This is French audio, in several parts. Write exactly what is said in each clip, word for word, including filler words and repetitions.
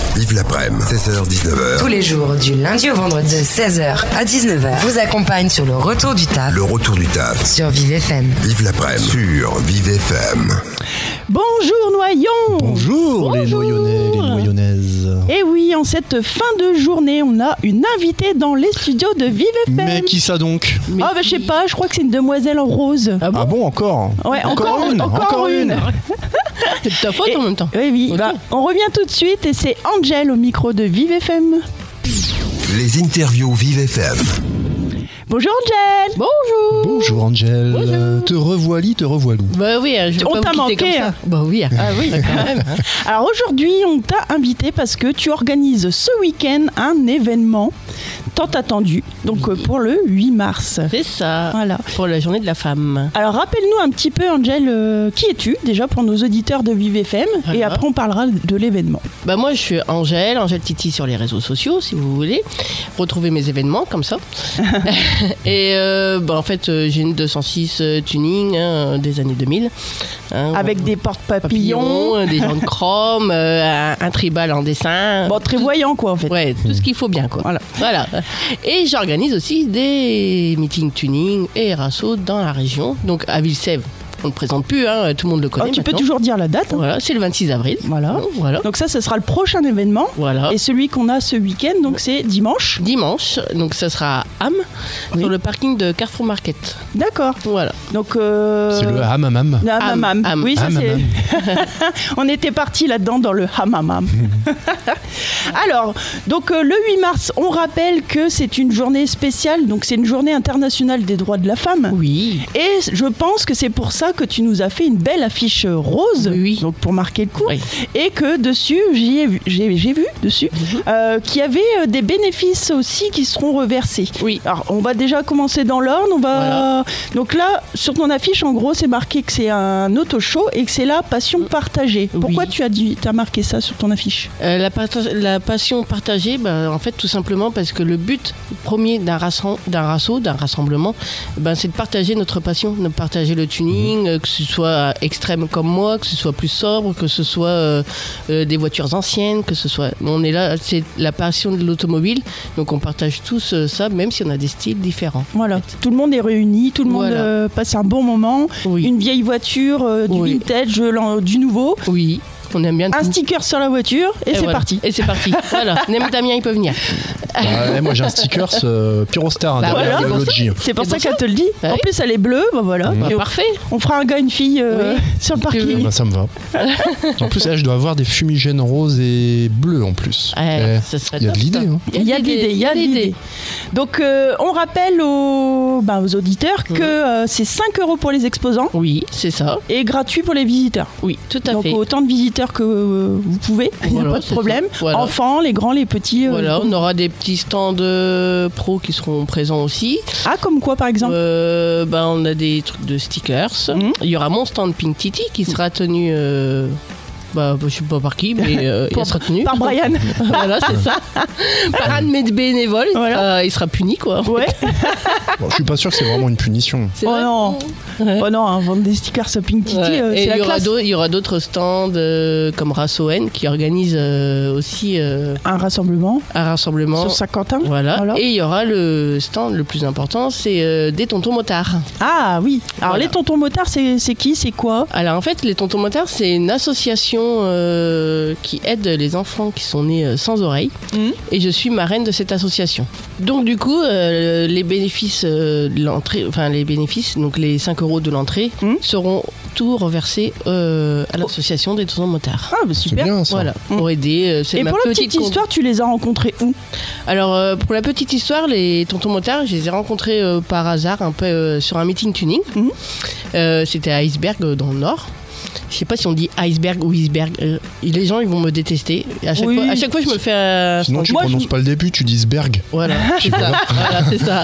Vive l'après-midi, seize heures dix-neuf heures. Tous les jours, du lundi au vendredi, de seize heures à dix-neuf heures, vous accompagne sur le retour du taf. Le retour du taf. Sur Vive F M. Vive l'après-midi sur Vive F M. Bonjour Noyon. Bonjour, Bonjour les Noyonnais, les Noyonnaises. Et oui, en cette fin de journée, on a une invitée dans les studios de Vive F M. Mais qui ça donc? Mais Ah bah je sais pas, je crois que c'est une demoiselle en rose. Ah bon, ah bon encore Ouais, encore, encore une, encore, encore une. une. C'est de ta faute Et- en même temps. Oui, oui. Ok. Bah, on revient tout de suite et c'est Angel au micro de Vive F M. Les interviews Vive F M. Bonjour Angel. Bonjour. Bonjour Angel, Bonjour. te revoilà, te revoilà. Bah oui, je vais On pas t'a vous quitter manqué, comme ça. hein. Bah oui. Ah oui, quand même. Alors aujourd'hui, on t'a invité parce que tu organises ce week-end un événement tant attendu, donc euh, pour le huit mars. C'est ça. Voilà. Pour la journée de la femme. Alors rappelle-nous un petit peu, Angel, euh, qui es-tu déjà pour nos auditeurs de Vive F M et Voilà. après on parlera de l'événement. Bah moi je suis Angèle, Angèle Titi sur les réseaux sociaux si vous voulez. Retrouver mes événements comme ça. Et euh, bah, en fait euh, j'ai une deux cent six euh, tuning hein, des années deux mille. Hein, Avec des porte-papillons. papillons, euh, des gens de chrome, euh, un, un tribal en dessin. Bon, très voyant quoi en fait. Ouais, tout ce qu'il faut bien quoi. Voilà. Voilà. Et j'organise aussi des meetings tuning et rasso dans la région. Donc à Vilsève, on ne le présente plus, hein, tout le monde le Oh, connaît. tu peux maintenant. toujours dire la date. hein. Voilà, c'est le vingt-six avril. Voilà. Donc, voilà. Donc ça, ce sera le prochain événement. Voilà. Et celui qu'on a ce week-end, donc c'est dimanche. Dimanche, donc ça sera à Ham, Oui. sur le parking de Carrefour Market. D'accord. Voilà. Donc euh... C'est le hamamam. le hammam. Ham. Oui, ça Hammam. c'est. On était parti là-dedans dans le hammam. Alors, donc euh, le huit mars, on rappelle que c'est une journée spéciale, donc c'est une journée internationale des droits de la femme. Oui. Et je pense que c'est pour ça que tu nous as fait une belle affiche rose, Oui. donc pour marquer le coup, Oui. et que dessus, j'y ai vu, j'ai, j'ai vu dessus, euh, qu'il y avait euh, des bénéfices aussi qui seront reversés. Oui. Alors, on va déjà commencer dans l'ordre. On va. Voilà. Donc là, sur ton affiche, en gros, c'est marqué que c'est un auto-show et que c'est la passion partagée. Oui. Pourquoi tu as dit, t'as marqué ça sur ton affiche? Euh, la, partage- la passion partagée, ben, en fait, tout simplement parce que le but premier d'un rassem- d'un rasso, d'un rassemblement, ben, c'est de partager notre passion, de partager le tuning, euh, que ce soit extrême comme moi, que ce soit plus sobre, que ce soit euh, euh, des voitures anciennes, que ce soit. On est là, c'est la passion de l'automobile, donc on partage tous euh, ça, même si on a des styles différents. Voilà, tout le monde est réuni, tout le monde Voilà. euh, passe un bon moment. Oui. Une vieille voiture, euh, du Oui. vintage, euh, l'en- du nouveau, Oui, on aime bien un tout. sticker sur la voiture et, c'est voilà. parti. Et c'est parti. Voilà. Nem Damien, il peut venir. Ah ouais, moi j'ai un sticker euh, Pyrostar hein, Bah derrière voilà. le logis. C'est pour C'est ça pour qu'elle ça. te le dit. Ouais. En plus, elle est bleue, bah voilà. Bah, Et on- parfait. on fera un gars, une fille euh, Oui. sur le Tu veux. parking. Bah, ça me va. En plus, eh, je dois avoir des fumigènes roses et bleus en plus. Ouais, Eh, ça serait Il y a de top, l'idée. ça. Hein. Il y a de l'idée, il y a de l'idée. Donc, euh, on rappelle aux, bah, aux auditeurs que euh, c'est cinq euros pour les exposants Oui, c'est ça. et gratuit pour les visiteurs. Oui, tout à Donc, fait. autant de visiteurs que euh, vous pouvez, il n'y a Voilà, pas de c'est problème. ça. Voilà. Enfants, les grands, les petits. euh, Voilà, comme- on aura des petits stands euh, pro qui seront présents aussi. Ah, comme quoi, par exemple Euh, ben, on a des trucs de stickers. Mhm. Il y aura mon stand Pink Titi qui sera tenu. Euh, bah, je sais pas par qui, mais euh, il Pour- sera tenu. Par Brian. Voilà, c'est ça. Par un de mes bénévoles, il, Voilà. sera, il sera puni, quoi. Ouais. Bon, je suis pas sûr que c'est vraiment une punition. C'est Oh vrai. non. Ouais. Oh non, hein, vendre des stickers sur Pink Titi, Ouais. euh, Et c'est il la y aura classe. d'autres- il y aura d'autres stands euh, comme Rassoen qui organise euh, aussi euh, Un rassemblement un rassemblement. sur Saint-Quentin. Voilà. Voilà. Et il y aura le stand le plus important, c'est euh, des tontons motards. Ah oui. Alors Voilà. les tontons motards, c'est c'est qui, c'est quoi? Alors en fait, les tontons motards, c'est une association euh, qui aide les enfants qui sont nés euh, sans oreilles. Mhm. Et je suis marraine de cette association. Donc du coup, euh, les bénéfices euh, de l'entrée, enfin les bénéfices, donc les cinq euros de l'entrée, Mhm. seront tout reversés euh, à l'association des tontons motards. Ah bah C'est super. bien ça. Voilà, Mhm. pour aider. euh, C'est Et ma pour la petite petite con- histoire, tu les as rencontrés où? Alors euh, pour la petite histoire, les tontons motards, je les ai rencontrés euh, par hasard un peu euh, sur un meeting tuning. Mhm. Euh, C'était à Iceberg euh, dans le Nord. Je sais pas si on dit iceberg ou iceberg. Euh, les gens ils vont me détester. Et à chaque Oui. fois, à chaque fois je me fais. euh, Sinon, tu Moi, prononces je- pas le début, tu dis Sberg. Voilà, c'est ça. Voilà, c'est ça.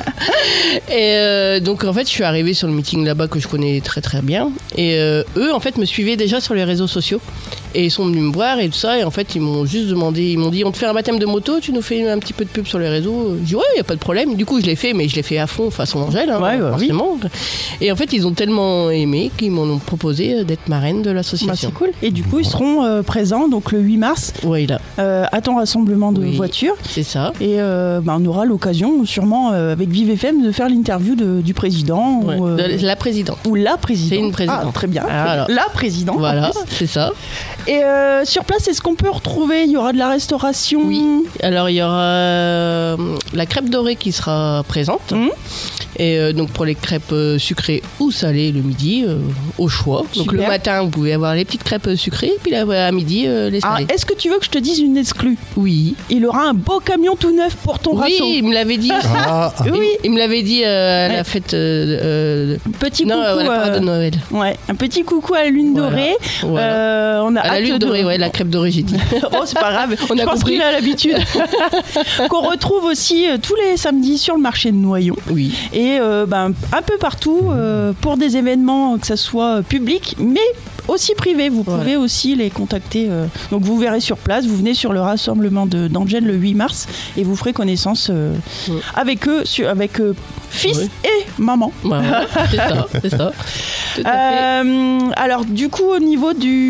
Et euh, donc en fait, je suis arrivée sur le meeting là-bas que je connais très très bien. Et euh, eux, en fait, me suivaient déjà sur les réseaux sociaux. Et ils sont venus me voir et tout ça. Et en fait, ils m'ont juste demandé, ils m'ont dit, on te fait un baptême de moto, tu nous fais un petit peu de pub sur les réseaux. Je dis, ouais, il n'y a pas de problème. Du coup, je l'ai fait, mais je l'ai fait à fond, façon Angèle, hein, Ouais, bah, forcément. Et en fait, ils ont tellement aimé qu'ils m'ont proposé d'être marraine de Bah, l'association. c'est cool. Et du coup, ils seront euh, présents donc le huit mars Ouais, là, euh, à ton rassemblement de Oui. voitures. c'est ça. Et euh, bah, on aura l'occasion, sûrement, euh, avec Vive F M, de faire l'interview de- du président Ouais, ou, euh, de la présidente. ou la présidente. C'est une présidente. Ah, très bien. Ah, alors. La présidente. Voilà, en plus. c'est ça. Et euh, sur place, est-ce qu'on peut retrouver, il y aura de la restauration? Oui. Alors, il y aura euh, la crêpe dorée qui sera présente. Mhm. Et euh, donc, pour les crêpes euh, sucrées ou salées le midi, euh, au choix. Donc, Super. le matin, vous pouvez avoir les petites crêpes sucrées. Puis là, à midi, euh, les Ah, salées. est-ce que tu veux que je te dise une exclue? Oui. Il aura un beau camion tout neuf pour ton Oui, rasso. il me l'avait dit. Ah, ah. Oui, Il me l'avait dit euh, à Ouais. la fête. euh, euh, petit non, coucou. à la parade euh, de Noël. ouais, un petit coucou à la lune Voilà. dorée. Voilà. Euh, on a à la hâte lune de- dorée, ouais, la crêpe dorée, j'ai dit. Oh, c'est pas grave. On Je a pense compris. qu'il a l'habitude. Qu'on retrouve aussi euh, tous les samedis sur le marché de Noyon. Oui. Et euh, ben, un peu partout euh, pour des événements, que ce soit public, mais aussi privé. Vous Voilà. pouvez aussi les contacter. euh. Donc vous verrez sur place. Vous venez sur le rassemblement de- d'Angèle le huit mars et vous ferez connaissance euh, Ouais. avec eux, sur- avec euh, fils Ouais. et maman. Bah, voilà, c'est ça, c'est ça. Tout à fait. Euh, alors du coup au niveau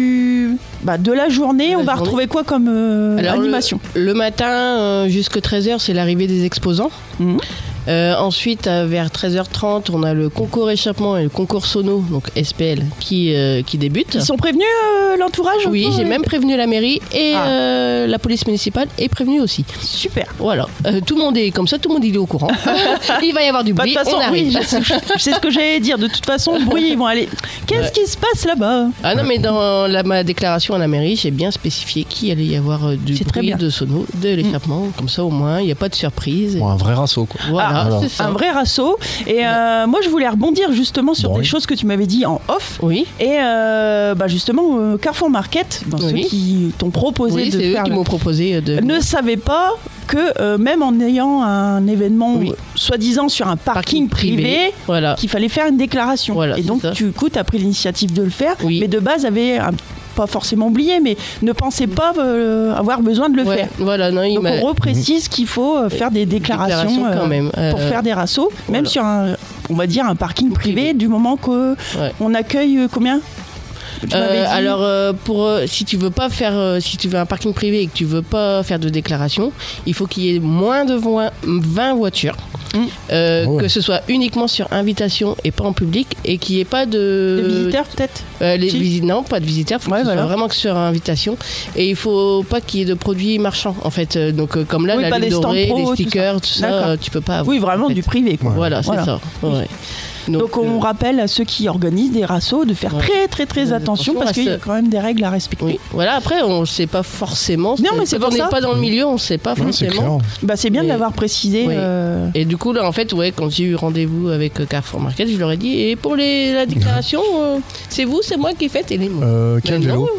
du bah, de la journée, De la on va journée. retrouver quoi comme euh, Alors, animation? Le matin, euh, jusqu'à treize heures, c'est l'arrivée des exposants. Mhm. Euh, ensuite, euh, vers treize heures trente, on a le concours échappement et le concours sono, donc S P L, qui, euh, qui débute. Ils sont prévenus euh, l'entourage? Oui, autour, j'ai euh, même prévenu la mairie et Ah. euh, la police municipale est prévenue aussi. Super. Voilà, Euh, tout le monde est comme ça, tout le monde il est au courant. Il va y avoir du Bah, de bruit, toute façon, on arrive. oui, je sais, je sais ce que j'allais dire. De toute façon, le bruit, ils vont aller. Qu'est-ce Ouais. qui se passe là-bas? Ah non, mais dans la, ma déclaration à la mairie, j'ai bien spécifié qu'il allait y avoir euh, du C'est très bruit, bien. de sono, de l'échappement. Comme ça, au moins, il n'y a pas de surprise. Bon, un vrai rasso, quoi. Voilà, Ah, c'est ça. Un vrai rasso. Et euh, moi, je voulais rebondir justement sur Bon, des oui. choses que tu m'avais dit en off. Oui, Et euh, bah, justement, euh, Carrefour Market, dans Oui. ceux qui t'ont proposé oui de c'est eux faire. qui le- m'ont proposé euh, de. ne savaient pas que euh, même en ayant un événement Oui. euh, soi-disant sur un parking, Parking privé, privé. Voilà. qu'il fallait faire une déclaration. Voilà, et c'est donc ça. du coup tu as pris l'initiative de le faire, Oui. mais de base avait un- pas forcément oublié, mais ne pensait pas euh, avoir besoin de le Ouais, faire. Voilà, non, il Donc m'a. on reprécise qu'il faut euh, faire des déclarations Déclaration euh, quand même. euh, pour faire des rassos, même voilà. sur un, on va dire un parking privé, Privé. du moment que Ouais. on accueille euh, combien? Tu Euh, m'avais dit- alors euh, pour euh, si tu veux pas faire euh, si tu veux un parking privé et que tu veux pas faire de déclaration, il faut qu'il y ait moins de voi- vingt voitures. Mm. Euh, Ouais. Que ce soit uniquement sur invitation et pas en public et qu'il n'y ait pas de, de visiteurs peut-être. Euh, les Si. visi- non, pas de visiteurs, faut Ouais, que ce voilà. soit vraiment que sur invitation. Et il faut pas qu'il y ait de produits marchands en fait. Euh, Donc euh, comme là, Oui, la pas lune des stands dorée, pro, les tout stickers, tout ça, D'accord. euh, tu peux pas avoir. Oui, vraiment en fait. du privé. Quoi. Voilà, c'est Voilà. ça. Ouais. Donc, on euh, rappelle à ceux qui organisent des rassos de faire ouais. très très très Très attention attention parce à qu'il y a ce- quand même des règles à respecter. Oui. Voilà, après, on ne sait pas forcément. Non, mais c'est Quand pour on ça. n'est pas dans le milieu, on ne sait pas Ouais, c'est forcément. clair. Bah, c'est bien de Mais- l'avoir précisé. Oui. euh, Et du coup, là, en fait, ouais, quand j'ai eu rendez-vous avec euh, Carrefour Market, je leur ai dit, et pour les, la déclaration, euh, c'est vous, c'est moi qui faites. Et les Euh, quel mais non. vélo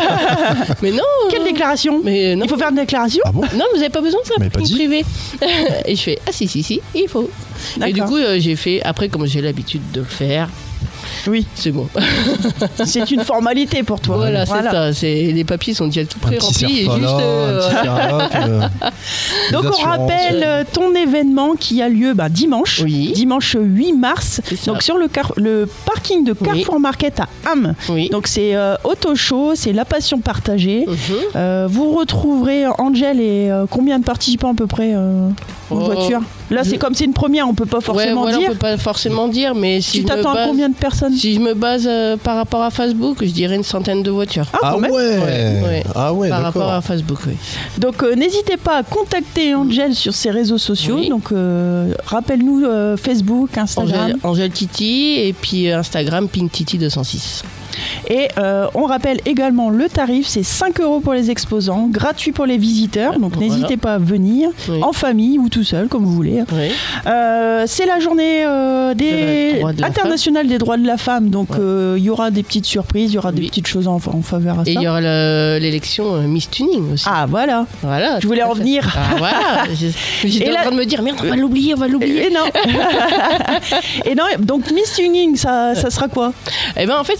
Mais non. Quelle euh, déclaration? Mais non. Il faut faire une déclaration? Ah bon Non, vous n'avez pas besoin de ça, Mais pas parking dit. privé. Et je fais, ah si, si, si, il faut. Et du D'accord. coup, euh, j'ai fait, après, comme j'ai l'habitude de le faire, Oui, c'est bon. c'est une formalité pour toi. Voilà, c'est ça. C'est, les papiers sont déjà tout Un près petit remplis. Et cerf juste, là, euh, un petit cerf, euh, Donc des on assurances. rappelle euh, ton événement qui a lieu bah, dimanche, Oui. dimanche huit mars, C'est ça. donc sur le, car- le parking de Carrefour Market à Ham. Oui. Donc c'est euh, auto show, c'est la passion partagée. Mhm. Euh, vous retrouverez Angèle et euh, combien de participants à peu près euh, en Oh, voiture? Là c'est je- comme c'est une première, on peut pas Ouais, forcément voilà, dire. on peut pas forcément dire, mais si Tu je me t'attends à base- combien de personnes? Si je me base euh, par rapport à Facebook, je dirais une centaine de voitures. Ah, Ah quand même. ouais. Ouais, ouais. Ah ouais, par rapport d'accord. à Facebook, oui. Donc euh, n'hésitez pas à contacter Angèle sur ses réseaux sociaux. Oui. Donc euh, rappelle-nous euh, Facebook, Instagram. Angèle, Angèle Titi et puis euh, Instagram Pink Titi deux cent six. Et euh, on rappelle également le tarif, c'est cinq euros pour les exposants, gratuit pour les visiteurs. Donc Voilà. n'hésitez pas à venir Oui. en famille ou tout seul, comme vous voulez. Oui. Euh, c'est la journée euh, des De la- droits de la internationale des droits de la femme. Donc Ouais. euh, il y aura des petites surprises, il y aura des Oui. petites choses en, en faveur à Et ça. il y aura le- l'élection euh, Miss Tuning aussi. Ah voilà. Voilà. Je voulais tout à en fait. venir. Ah, voilà. J'ai- J'étais Et en là- train de me dire, merde, on va l'oublier, on va l'oublier. Et non. Et non. Donc Miss Tuning, ça, ça sera quoi? Eh ben en fait, c'est une élection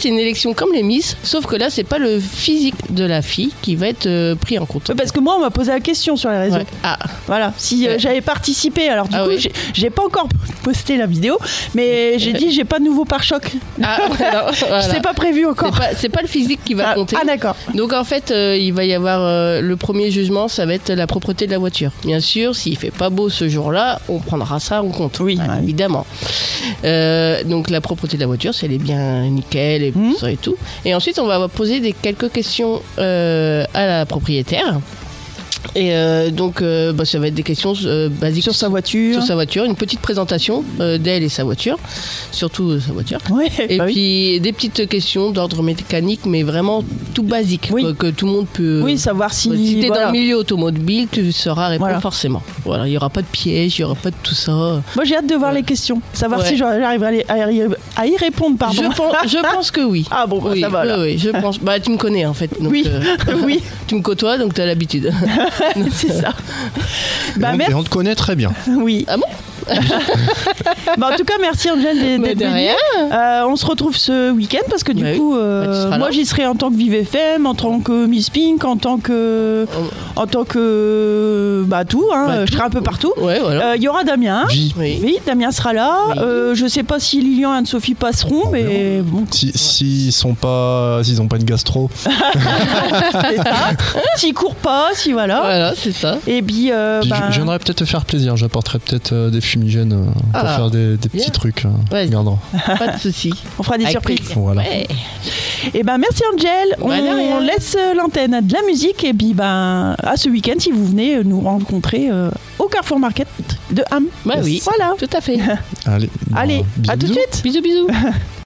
présentation comme les Miss, sauf que là, c'est pas le physique de la fille qui va être euh, pris en compte. Ouais, parce que moi, on m'a posé la question sur les réseaux. Ouais. Ah. Voilà, si euh, Ouais. j'avais participé, alors du Ah coup, oui. j'ai, j'ai pas encore posté la vidéo, mais j'ai dit j'ai pas de nouveau pare-choc. Ah, voilà, voilà. C'est pas prévu C'est encore. pas, c'est pas le physique qui va Ah, compter. ah, d'accord. Donc en fait, euh, il va y avoir euh, le premier jugement, ça va être la propreté de la voiture. Bien sûr, s'il fait pas beau ce jour-là, on prendra ça en compte. Oui, Hein, oui. évidemment. Euh, donc la propreté de la voiture, si elle est bien nickel et, Mhm. ça et tout. Et ensuite, on va poser des quelques questions euh, à la propriétaire. Et euh, donc, euh, bah, ça va être des questions euh, basiques Sur sa voiture. sur sa voiture, une petite présentation euh, d'elle et sa voiture, surtout euh, sa voiture. Ouais, Et bah oui. puis des petites questions d'ordre mécanique, mais vraiment tout basique, Oui. quoi, que tout le monde peut. Oui, savoir si. Si t'es voilà. dans le milieu automobile, tu sauras répondre Voilà. forcément. Voilà, il y aura pas de piège, il y aura pas de tout ça. Moi, j'ai hâte de voir Ouais. les questions. Savoir Ouais. si j'arriverai à y, à y répondre, pardon. Je pense, je pense que oui. Ah bon, bah, oui, ça va. oui, alors. oui, je pense. Bah, tu me connais en fait. Donc, Oui, euh, oui, tu me côtoies, donc tu as l'habitude. c'est ça. Et Bah, on, merci. et on te connaît très bien. Oui. Ah bon? Bah, en tout cas, merci Angèle d'être Mais de venue. rien. Euh, on se retrouve ce week-end parce que du Ouais. coup, euh, Bah, tu seras moi là. j'y serai en tant que Vive F M, en tant que Miss Pink, en tant que, en tant que, bah tout. Hein, Bah, je tout. serai un peu partout. Ouais, voilà. Euh, Il y aura Damien. Vie. Oui. Oui, Damien sera là. Oui. Euh, je sais pas si Lilian et Anne-Sophie passeront, On mais bon, Si, s'ils sont pas, s'ils ont pas une gastro, c'est ça. S'ils courent pas, si voilà. Voilà, c'est ça. Et puis, euh, puis ben, je- j'aimerais peut-être te faire plaisir. J'apporterai peut-être euh, des fumigènes euh, pour Ah, faire des, des petits bien. trucs. euh, Ouais. regardons. Pas de souci. on fera des Avec surprises. plaisir. Voilà. Ouais. Et ben merci Angel. On, Bah, de rien. on laisse euh, l'antenne de la musique et puis ben à ce week-end si vous venez euh, nous rencontrer euh, au Carrefour Market de Ham. Bah oui. Voilà. Tout à fait. Allez. bon, Allez, bisous, à tout de bisous. suite. Bisous, bisous.